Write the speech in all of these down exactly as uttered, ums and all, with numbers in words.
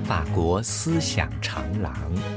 法国思想长廊。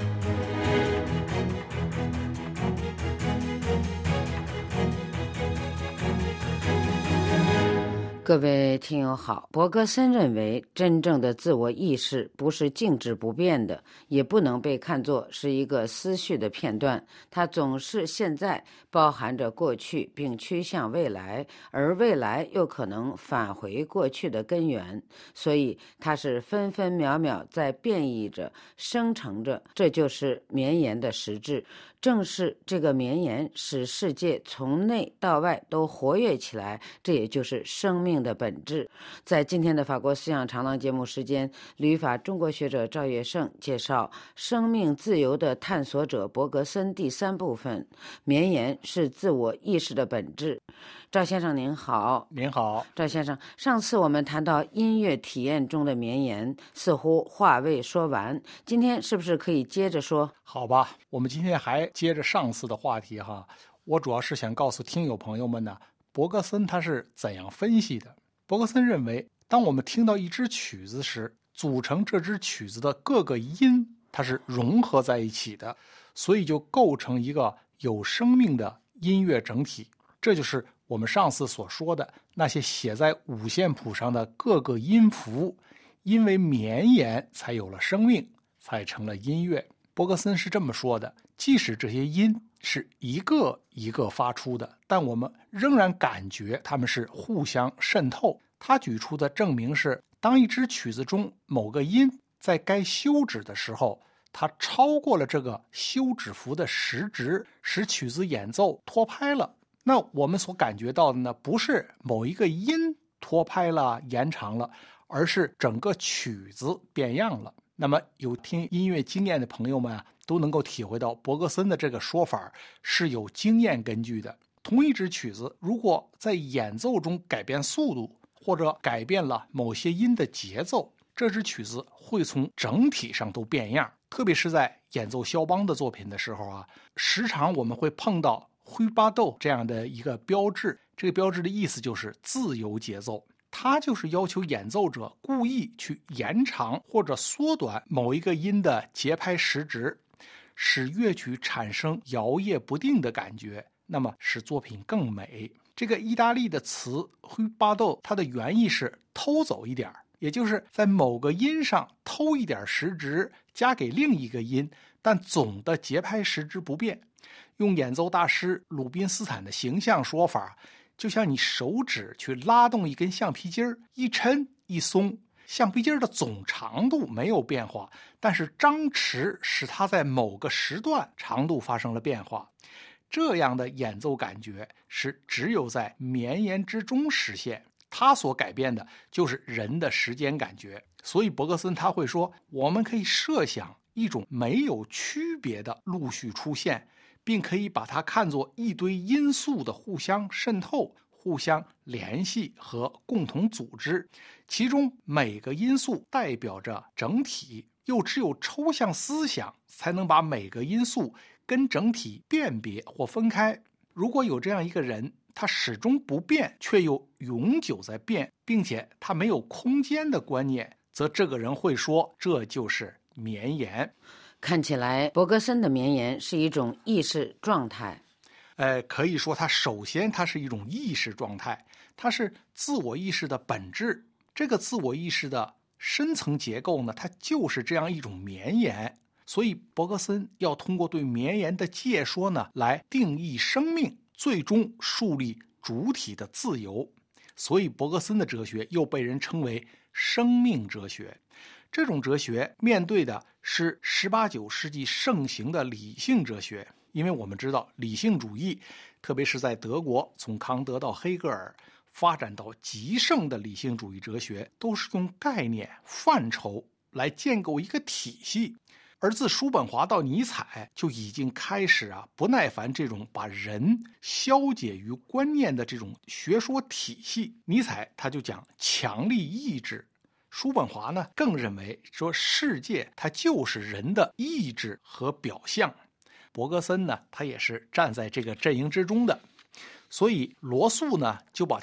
各位听友好，伯格森认为，真正的自我意识不是静止不变的，也不能被看作是一个思绪的片段，它总是现在包含着过去，并趋向未来，而未来又可能返回过去的根源，所以它是分分秒秒在变异着、生成着，这就是绵延的实质。正是这个绵延使世界从内到外都活跃起来，这也就是生命的本质。在今天的法国思想长廊节目时间，旅法中国学者赵月胜介绍生命自由的探索者伯格森第三部分，绵延是自我意识的本质。赵先生您好。 您好。 赵先生，上次我们谈到音乐体验中的绵延，似乎话未说完，今天是不是可以接着说？ 好吧，我们今天还接着上次的话题哈。我主要是想告诉听友朋友们呢，伯格森他是怎样分析的。伯格森认为，当我们听到一支曲子时，组成这支曲子的各个音它是融合在一起的，所以就构成一个有生命的音乐整体。这就是我们上次所说的那些写在五线谱上的各个音符，因为绵延才有了生命，才成了音乐。伯格森是这么说的，即使这些音是一个一个发出的，但我们仍然感觉它们是互相渗透。他举出的证明是，当一支曲子中某个音在该休止的时候，它超过了这个休止符的时值，使曲子演奏拖拍了。那我们所感觉到的呢，不是某一个音拖拍了、延长了，而是整个曲子变样了。那么有听音乐经验的朋友们啊，都能够体会到伯格森的这个说法是有经验根据的。同一支曲子，如果在演奏中改变速度，或者改变了某些音的节奏，这支曲子会从整体上都变样。特别是在演奏肖邦的作品的时候啊，时常我们会碰到灰巴豆这样的一个标志，这个标志的意思就是自由节奏，它就是要求演奏者故意去延长或者缩短某一个音的节拍时值，使乐曲产生摇曳不定的感觉，那么使作品更美。这个意大利的词灰巴豆，它的原意是偷走一点，也就是在某个音上偷一点时值加给另一个音，但总的节拍时值不变。用演奏大师鲁宾斯坦的形象说法，就像你手指去拉动一根橡皮筋，一抻一松，橡皮筋的总长度没有变化，但是张弛使它在某个时段长度发生了变化。这样的演奏感觉是只有在绵延之中实现，它所改变的就是人的时间感觉。所以伯格森他会说，我们可以设想一种没有区别的陆续出现，并可以把它看作一堆因素的互相渗透、互相联系和共同组织，其中每个因素代表着整体，又只有抽象思想才能把每个因素跟整体辨别或分开。如果有这样一个人，他始终不变，却又永久在变，并且他没有空间的观念，则这个人会说，这就是绵延。 看起来伯格森的绵延是一种意识状态。 呃，可以说它首先它是一种意识状态，它是自我意识的本质。这个自我意识的深层结构呢，它就是这样一种绵延。所以伯格森要通过对绵延的介说呢，来定义生命，最终树立主体的自由。所以伯格森的哲学又被人称为生命哲学。这种哲学面对的是十八九世纪盛行的理性哲学，因为我们知道理性主义，特别是在德国，从康德到黑格尔发展到极盛的理性主义哲学，都是用概念范畴来建构一个体系。而自叔本华到尼采就已经开始啊不耐烦这种把人消解于观念的这种学说体系。尼采他就讲强力意志，叔本华呢更认为说世界它就是人的意志和表象。伯格森呢他也是站在这个阵营之中的，所以罗素呢就把它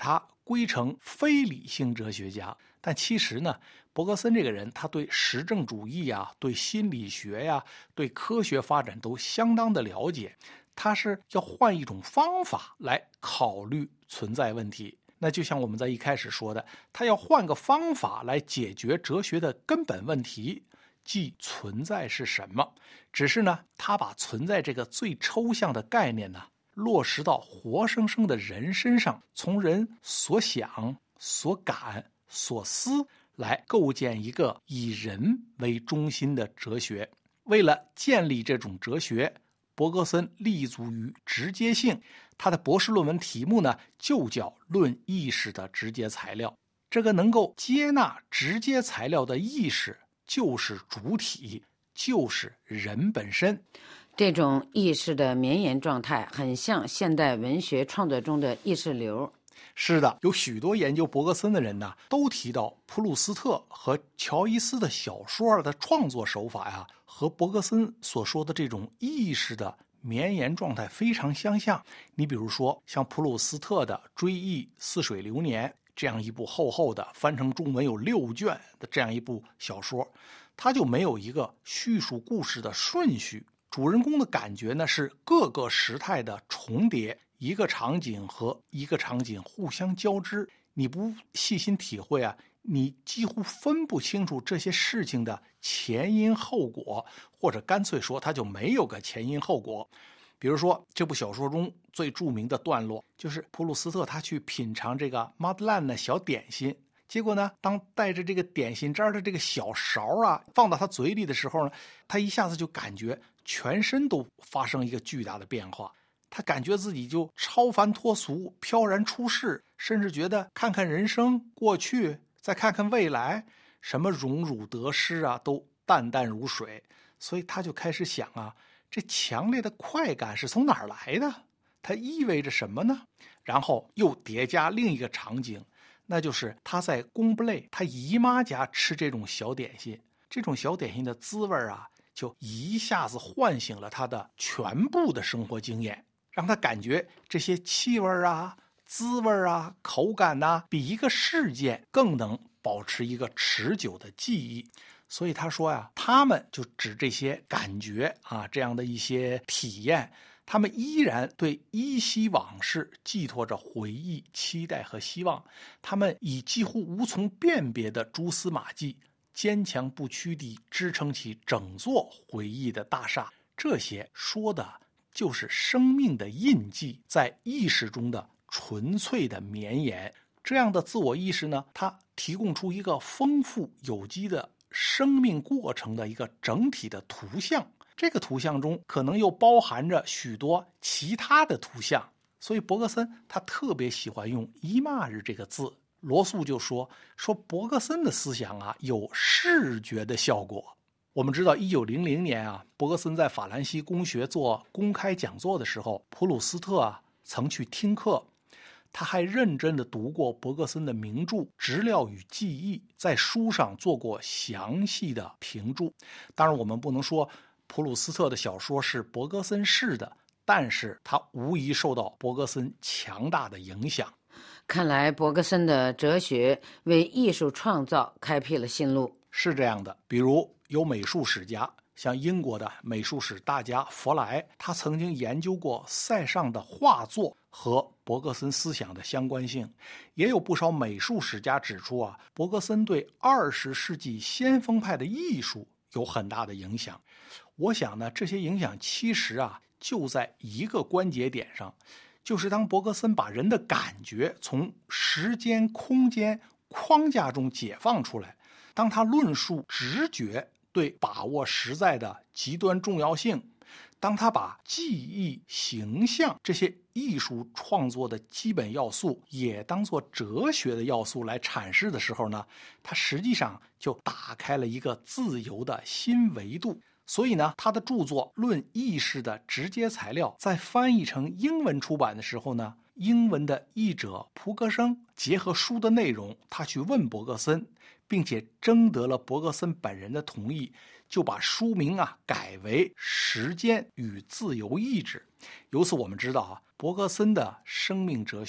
归成非理性哲学家。但其实呢，伯格森这个人，他对实证主义啊，对心理学呀、啊，对科学发展都相当的了解。他是要换一种方法来考虑存在问题。那就像我们在一开始说的，他要换个方法来解决哲学的根本问题，即存在是什么。只是呢，他把存在这个最抽象的概念呢，落实到活生生的人身上，从人所想、所感、所思来构建一个以人为中心的哲学。为了建立这种哲学，伯格森立足于直接性，他的博士论文题目呢就叫《论意识的直接材料》。这个能够接纳直接材料的意识就是主体，就是人本身。 这种意识的绵延状态很像现代文学创作中的意识流。 是的，有许多研究伯格森的人呢，都提到普鲁斯特和乔伊斯的小说的创作手法呀，和伯格森所说的这种意识的绵延状态非常相像。你比如说，像普鲁斯特的《追忆似水流年》这样一部厚厚的、翻成中文有六卷的这样一部小说，它就没有一个叙述故事的顺序，主人公的感觉呢是各个时态的重叠。一个场景和一个场景互相交织，你不细心体会啊，你几乎分不清楚这些事情的前因后果，或者干脆说它就没有个前因后果。比如说这部小说中最著名的段落，就是普鲁斯特他去品尝这个马德兰的小点心，结果呢，当带着这个点心渣的这个小勺啊放到他嘴里的时候呢，他一下子就感觉全身都发生一个巨大的变化。他感觉自己就超凡脱俗，飘然出世，甚至觉得看看人生过去，再看看未来，什么荣辱得失啊，都淡淡如水。所以他就开始想啊，这强烈的快感是从哪儿来的？它意味着什么呢？然后又叠加另一个场景，那就是他在贡布雷他姨妈家吃这种小点心，这种小点心的滋味啊，就一下子唤醒了他的全部的生活经验，让他感觉这些气味啊、滋味啊、口感啊，比一个事件更能保持一个持久的记忆。所以他说呀，他们就指这些感觉啊，这样的一些体验，他们依然对依稀往事寄托着回忆、期待和希望。他们以几乎无从辨别的蛛丝马迹，坚强不屈地支撑起整座回忆的大厦。这些说的就是生命的印记在意识中的纯粹的绵延。这样的自我意识呢，它提供出一个丰富有机的生命过程的一个整体的图像。这个图像中可能又包含着许多其他的图像，所以伯格森他特别喜欢用姨妈日这个字。罗素就说说伯格森的思想啊，有视觉的效果。我们知道一九零零年啊，伯格森在法兰西公学做公开讲座的时候，普鲁斯特啊曾去听课，他还认真地读过伯格森的名著《质料与记忆》，在书上做过详细的评注。当然我们不能说普鲁斯特的小说是伯格森式的，但是他无疑受到伯格森强大的影响。 看来伯格森的哲学为艺术创造开辟了新路。 是这样的，比如有美术史家，像英国的美术史大家弗莱，他曾经研究过塞尚的画作和伯格森思想的相关性。也有不少美术史家指出啊，伯格森对二十世纪先锋派的艺术有很大的影响。我想呢，这些影响其实啊，就在一个关节点上，就是当伯格森把人的感觉从时间、空间框架中解放出来，当他论述直觉对把握实在的极端重要性，当他把记忆、形象这些艺术创作的基本要素也当作哲学的要素来阐释的时候呢，他实际上就打开了一个自由的新维度。所以呢，他的著作《论意识的直接材料》在翻译成英文出版的时候呢，英文的译者蒲格生结合书的内容，他去问伯格森，并且征得了伯格森本人的同意，就把书名啊改为《时间与自由意志》。由此我们知道啊，伯格森的生命哲学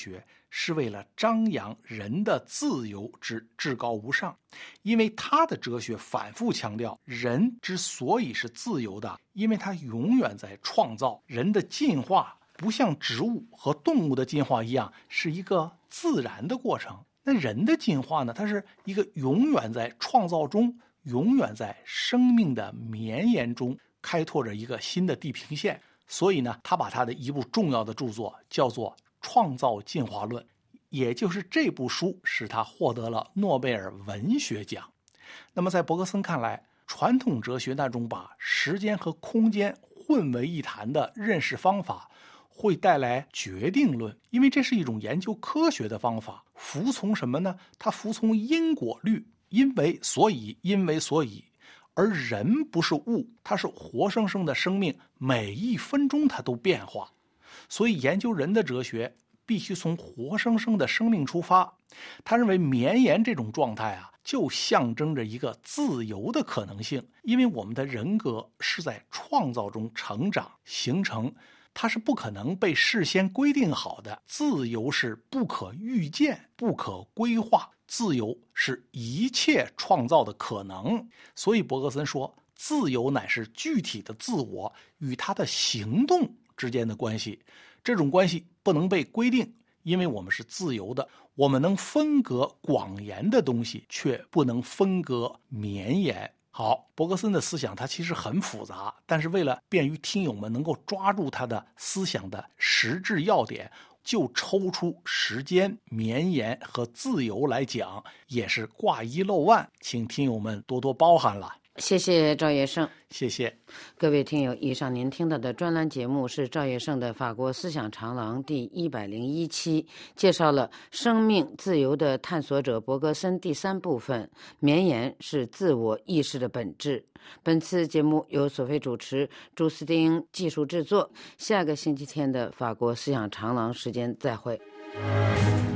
是为了张扬人的自由之至高无上。因为他的哲学反复强调，人之所以是自由的，因为他永远在创造。人的进化不像植物和动物的进化一样是一个自然的过程，那人的进化呢，它是一个永远在创造中，永远在生命的绵延中开拓着一个新的地平线。所以呢，他把他的一部重要的著作叫做《创造进化论》，也就是这部书使他获得了诺贝尔文学奖。那么在伯格森看来，传统哲学那种把时间和空间混为一谈的认识方法会带来决定论，因为这是一种研究科学的方法。服从什么呢？它服从因果律，因为所以，因为所以。而人不是物，它是活生生的生命，每一分钟它都变化。所以研究人的哲学必须从活生生的生命出发。他认为绵延这种状态啊，就象征着一个自由的可能性，因为我们的人格是在创造中成长形成，它是不可能被事先规定好的。自由是不可预见、不可规划，自由是一切创造的可能。所以伯格森说，自由乃是具体的自我与他的行动之间的关系，这种关系不能被规定，因为我们是自由的，我们能分割广延的东西，却不能分割绵延。好，伯格森的思想它其实很复杂，但是为了便于听友们能够抓住他的思想的实质要点，就抽出时间、绵延和自由来讲，也是挂一漏万，请听友们多多包涵了。 谢谢赵业胜。 谢谢各位听友，以上您听到的专栏节目是赵业胜的《法国思想长廊》第一百零一期，介绍了生命自由的探索者伯格森第三部分，绵延是自我意识的本质。本次节目由索菲主持，朱斯丁技术制作。下个星期天的法国思想长廊时间再会。